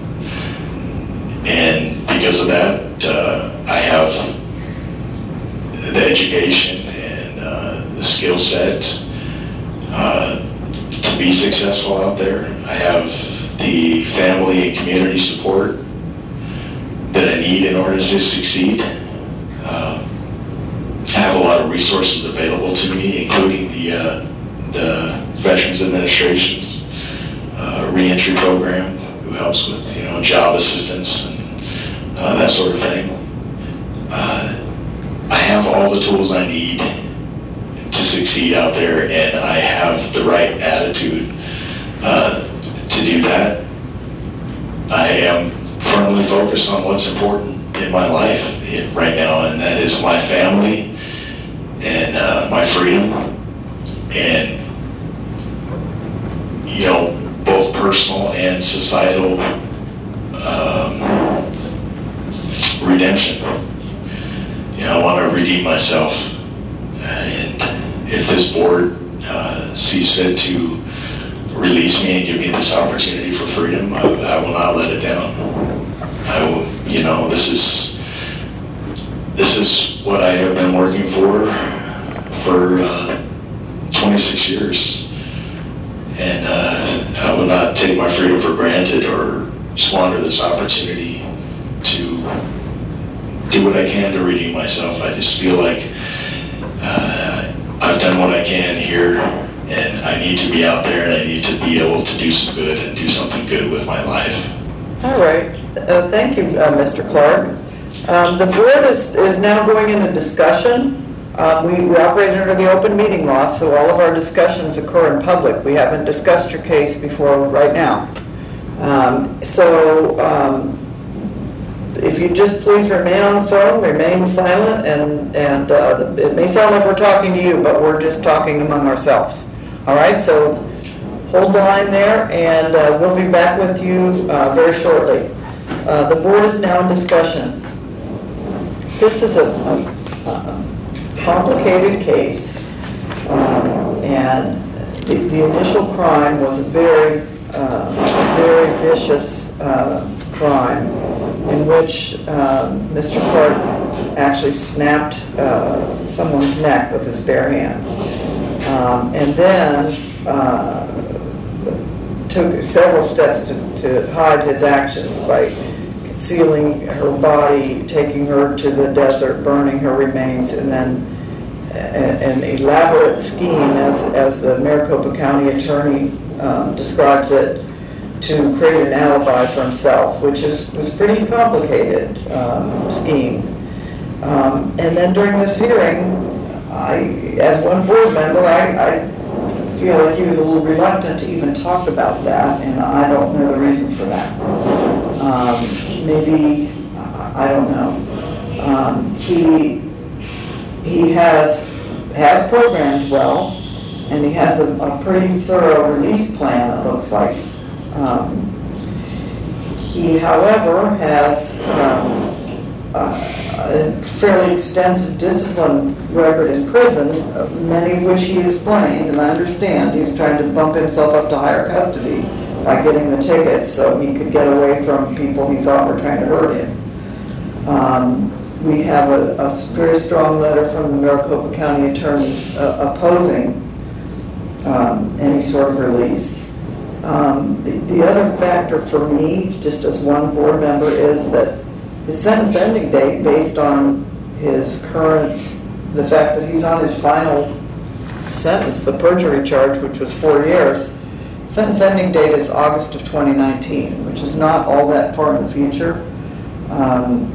S3: And because of that, uh, I have the education and uh, the skill set uh, to be successful out there. I have the family and community support that I need in order to succeed. Uh, I have a lot of resources available to me, including the uh, the Veterans Administration's uh, reentry program, who helps with, you know, job assistance and uh, that sort of thing. uh, I have all the tools I need to succeed out there, and I have the right attitude uh, to do that. I am firmly focused on what's important in my life right now, and that is my family and uh, my freedom, and you know, both personal and societal um, redemption. You know, I want to redeem myself, and if this board uh, sees fit to release me and give me this opportunity for freedom, I, I will not let it down. I will, you know, this is this is what I have been working for for uh, twenty-six years, and uh, I will not take my freedom for granted or squander this opportunity to do what I can to redeem myself. I just feel like uh, I've done what I can here, and I need to be out there, and I need to be able to do some good and do something good with my life.
S2: All right. Uh, thank you, uh, Mister Clark. Um, the board is, is now going into discussion. Um, we, we operate under the open meeting law, so all of our discussions occur in public. We haven't discussed your case before right now. Um, so um, if you just please remain on the phone, remain silent, and, and uh, it may sound like we're talking to you, but we're just talking among ourselves. All right, so hold the line there, and uh, we'll be back with you uh, very shortly. Uh, the board is now in discussion. This is a, a, a complicated case, um, and the, the initial crime was a very, uh, very vicious uh, crime in which uh, Mister Clark actually snapped uh, someone's neck with his bare hands, um, and then uh, took several steps to, to hide his actions by concealing her body, taking her to the desert, burning her remains, and then an elaborate scheme, as, as the Maricopa County attorney um, describes it, to create an alibi for himself, which is was a pretty complicated um, scheme. Um, and then during this hearing, I, as one board member, I, I feel like he was a little reluctant to even talk about that, and I don't know the reason for that. Um, maybe, I don't know. Um, he he has has programmed well, and he has a, a pretty thorough release plan, it looks like. Um, he, however, has um, a fairly extensive discipline record in prison, many of which he explained, and I understand he was trying to bump himself up to higher custody by getting the tickets so he could get away from people he thought were trying to hurt him. Um, we have a, a very strong letter from the Maricopa County attorney uh, opposing um, any sort of release. Um, the, the other factor for me, just as one board member, is that his sentence ending date, based on his current, the fact that he's on his final sentence, the perjury charge, which was four years, sentence ending date is August of twenty nineteen, which is not all that far in the future. Um,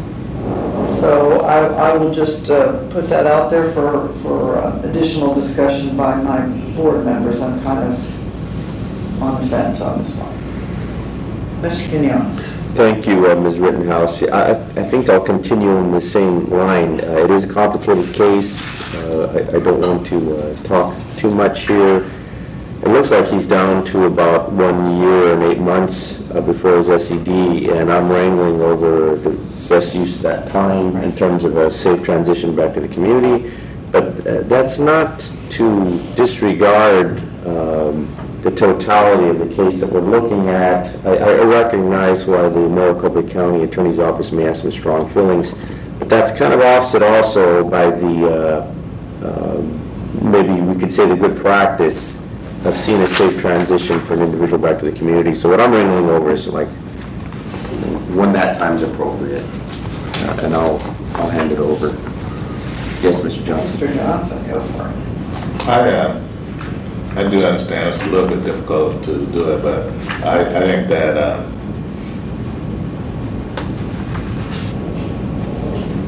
S2: so I, I will just uh, put that out there for, for uh, additional discussion by my board members. I'm kind of on the fence on this one. Mister Quinones.
S5: Thank you, uh, Miz Rittenhouse. I, I think I'll continue in the same line. Uh, it is a complicated case. Uh, I, I don't want to uh, talk too much here. It looks like he's down to about one year and eight months uh, before his S E D, and I'm wrangling over the best use of that time in terms of a safe transition back to the community. But uh, that's not to disregard um, the totality of the case that we're looking at. I, I recognize why the Maricopa County Attorney's Office may have some strong feelings, but that's kind of offset also by the, uh, uh, maybe we could say the good practice of seeing a safe transition for an individual back to the community. So what I'm wrangling over is like when that time's appropriate, uh, and I'll I'll hand it over. Yes, Mister Johnson.
S2: Mister Johnson, go for it.
S7: I, uh, I do understand it's a little bit difficult to do it, but I, I think that um,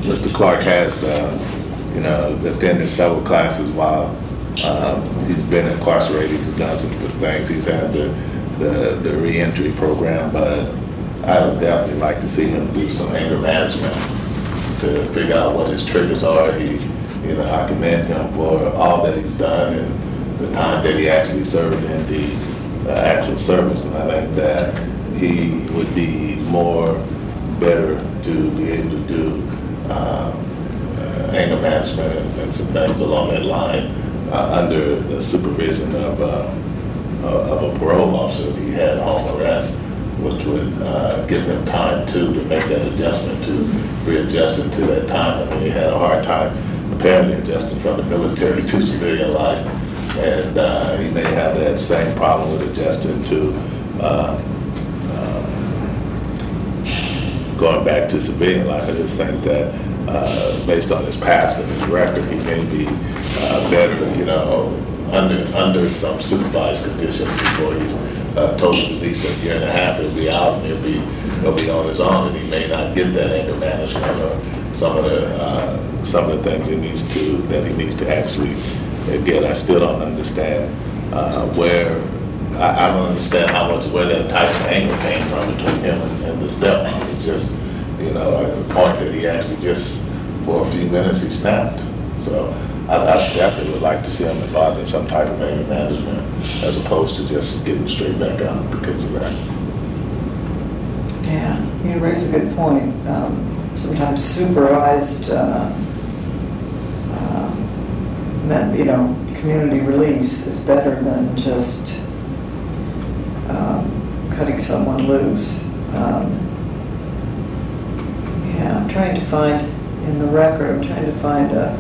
S7: Mister Clark has, uh, you know, attended several classes while um, he's been incarcerated. He's done some good things. He's had the, the, the reentry program, but I would definitely like to see him do some anger management to figure out what his triggers are. He, you know, I commend him for all that he's done and the time that he actually served in the uh, actual service, and I think that he would be more better to be able to do um, uh, anger management and, and some things along that line uh, under the supervision of, uh, of a parole officer. He had home arrest, which would uh, give him time too to make that adjustment, to readjust into that time. I mean, he had a hard time apparently adjusting from the military to civilian life, and uh, he may have that same problem with adjusting to uh, going back to civilian life. I just think that uh, based on his past and his record, he may be uh, better, you know, under under some supervised conditions before he's uh, totally released. In a year and a half, he'll be out and he'll be he'll be on his own, and he may not get that anger management or some of the uh, some of the things he needs to that he needs to actually get. I still don't understand uh, where. I don't understand how much, where that type of anger came from between him and, and the stepmom. It's just, you know, at the point that he actually just, for a few minutes, he snapped. So I, I definitely would like to see him involved in some type of anger management as opposed to just getting straight back out because of that.
S2: Yeah, you raise a good point. Um, sometimes supervised, uh, um, that, you know, community release is better than just Um, cutting someone loose. Um, yeah, I'm trying to find in the record. I'm trying to find uh,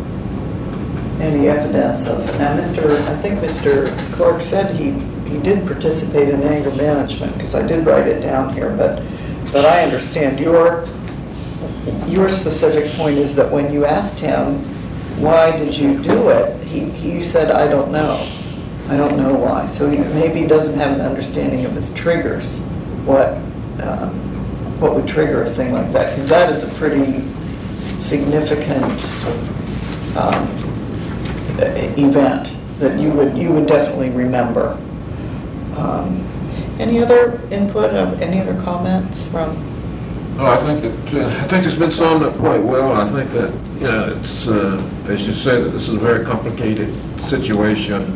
S2: any evidence of it. Now, Mister I think Mister Clark said he he did participate in anger management because I did write it down here. But but I understand your your specific point is that when you asked him why did you do it, he he said I don't know. I don't know why. So he maybe doesn't have an understanding of his triggers, what um, what would trigger a thing like that, because that is a pretty significant um, event that you would you would definitely remember. Um, any other input? Of any other comments from?
S1: Oh, I think it. Uh, I think it's been summed up quite well. I think that you know, it's uh, as you said, that this is a very complicated situation.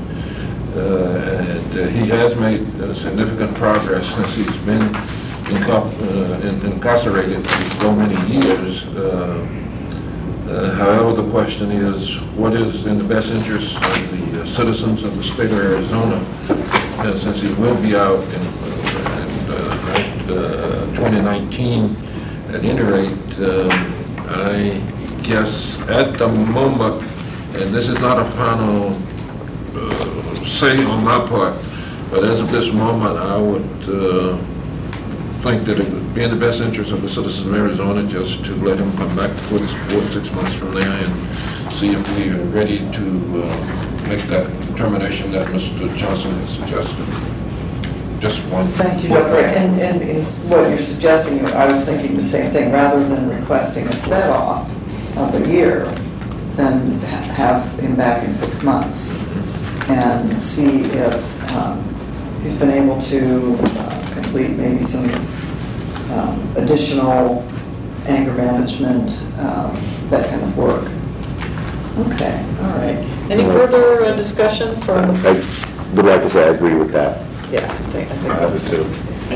S1: Uh, and uh, he has made uh, significant progress since he's been inco uh, in, incarcerated for so many years. Uh, uh, however, the question is, what is in the best interest of the uh, citizens of the state of Arizona, uh, since he will be out in, uh, in uh, uh, twenty nineteen. At any rate, uh, I guess at the moment, and this is not a final uh, say on my part, but as of this moment, I would uh, think that it would be in the best interest of the citizens of Arizona just to let him come back for this four to six months from there and see if we are ready to uh, make that determination that Mister Johnson has suggested. Just one.
S2: Thank you, Doctor And, and is what you're suggesting, I was thinking the same thing, rather than requesting a set-off of a year, then ha have him back in six months. And see if um, he's been able to uh, complete maybe some um, additional anger management, um, that kind of work. Okay, all right. Any further uh, discussion from?
S5: I would like to say I agree with that.
S2: Yeah, I think, I think
S7: I
S2: that's
S7: do too.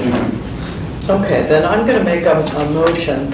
S2: Okay, then I'm going to make a, a motion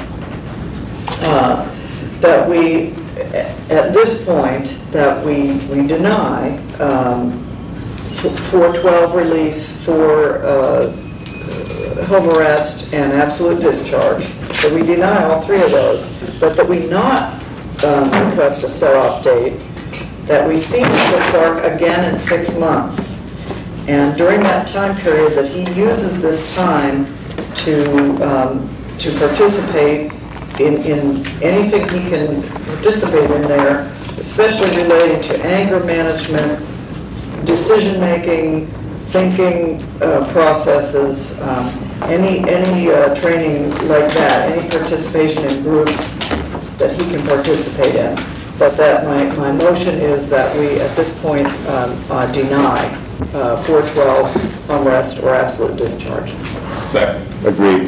S2: uh, that we, at this point, that we, we deny um, four twelve release for uh, home arrest and absolute discharge, that we deny all three of those, but that we not um, request a set-off date, that we see Mister Clark again in six months. And during that time period, that he uses this time to um, to participate in, in anything he can participate in there, especially relating to anger management, decision-making, thinking uh, processes, um, any any uh, training like that, any participation in groups, that he can participate in. But that my, my motion is that we, at this point, um, uh, deny uh, four twelve unrest or absolute discharge.
S7: Second.
S5: Agreed.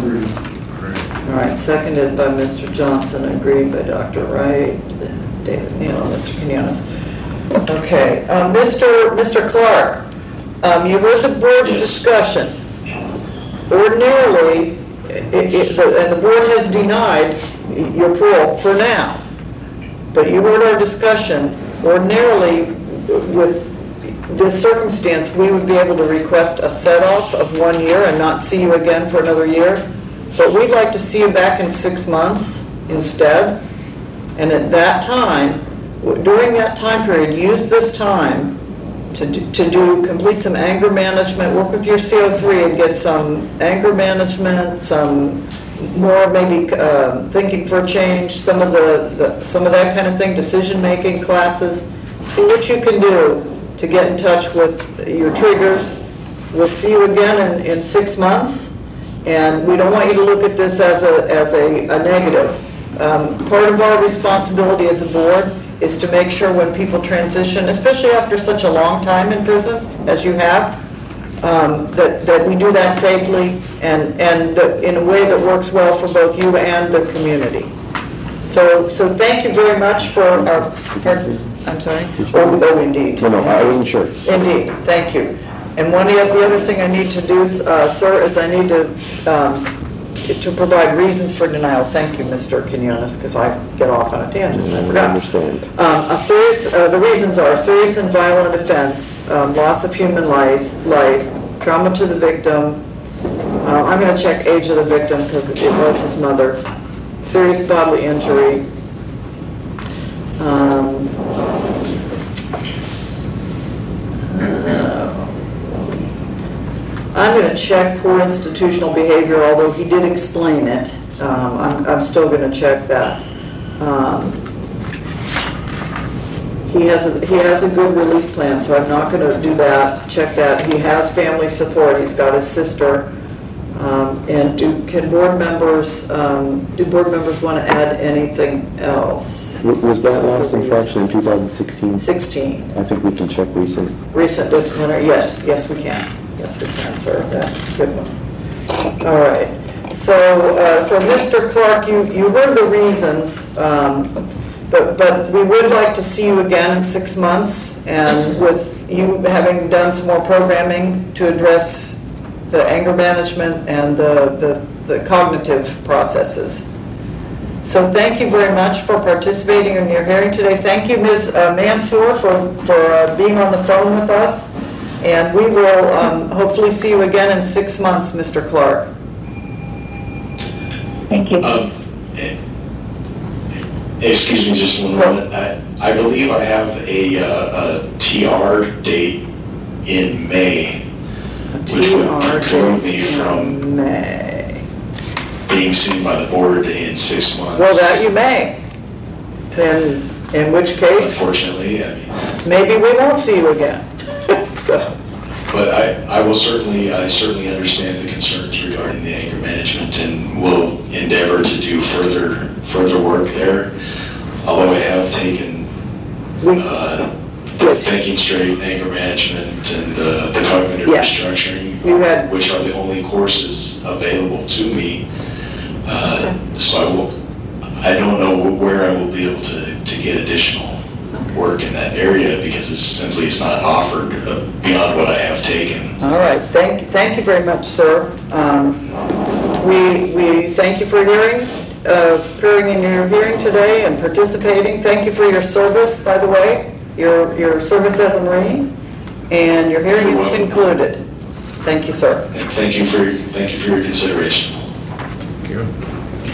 S2: All right, seconded by Mister Johnson, agreed by Doctor Wright, David Neal, and Mister Quinones. Okay, uh, Mister Mister Clark, um, you heard the board's
S3: Yes.
S2: discussion. Ordinarily, it, it, the, and the board has denied your parole for now. But you heard our discussion. Ordinarily, with this circumstance, we would be able to request a set-off of one year and not see you again for another year. But we'd like to see you back in six months instead. And at that time, during that time period, use this time to do, to do, complete some anger management, work with your C O three and get some anger management, some more maybe uh, thinking for change, some of the, the some of that kind of thing, decision-making classes. See what you can do to get in touch with your triggers. We'll see you again in, in six months, and we don't want you to look at this as a, as a, a negative. Um, part of our responsibility as a board is to make sure when people transition, especially after such a long time in prison as you have, um, that, that we do that safely and, and the, in a way that works well for both you and the community. So, so thank you very much for our, our I'm sorry? Oh, oh, indeed.
S5: No, no, I wasn't sure.
S2: Indeed, thank you. And one of the the other thing I need to do, uh, sir, is I need to um, to provide reasons for denial. Thank you, Mister Quinones, because I get off on a tangent. I
S5: I
S2: forgot.
S5: understand.
S2: Um, a serious. Uh, the reasons are serious and violent offense, um, loss of human life, life, trauma to the victim. Uh, I'm going to check age of the victim because it was his mother. Serious bodily injury. Um, I'm going to check poor institutional behavior, although he did explain it. Um, I'm, I'm still going to check that. Um, he has a, he has a good release plan, so I'm not going to do that. Check that. He has family support. He's got his sister. Um, and do can board members um, do board members want to add anything else?
S5: W- Was that last infraction in two thousand sixteen?
S2: sixteen.
S5: I think we can check recent.
S2: Recent disciplinary, yes, yes we can. Yes we can, sir, that, good one. All right, so, uh, so Mister Clark, you, you heard the reasons, um, but, but we would like to see you again in six months, and with you having done some more programming to address the anger management and the, the, the cognitive processes. So thank you very much for participating in your hearing today. Thank you, Miz uh, Mansour, for, for uh, being on the phone with us. And we will um, hopefully see you again in six months, Mister Clark.
S8: Thank you.
S3: Um, eh, Excuse me just one moment. I, I believe I have a, uh, a T R date in May, which would preclude me from
S2: May.
S3: being seen by the board in six months.
S2: Well, that you may. Then, in which case,
S3: Unfortunately, I mean,
S2: maybe we won't see you again. So,
S3: but I, I will certainly, I certainly understand the concerns regarding the anger management and will endeavor to do further, further work there. Although I have taken
S2: we,
S3: uh,
S2: yes,
S3: thinking straight, anger management, and uh, the cognitive
S2: Yes.
S3: restructuring,
S2: You had-
S3: which are the only courses available to me. Uh, so I will, I don't know where I will be able to, to get additional work in that area because it's simply it's not offered uh, beyond what I have taken.
S2: all right. Thank, thank you very much, sir. Um, we, we thank you for hearing, uh, appearing in your hearing today and participating. Thank you for your service, by the way, your, your service as a Marine, and your hearing is
S3: You're welcome.
S2: concluded. Thank you, sir.
S3: And thank you for thank you for your consideration.
S1: Thank you.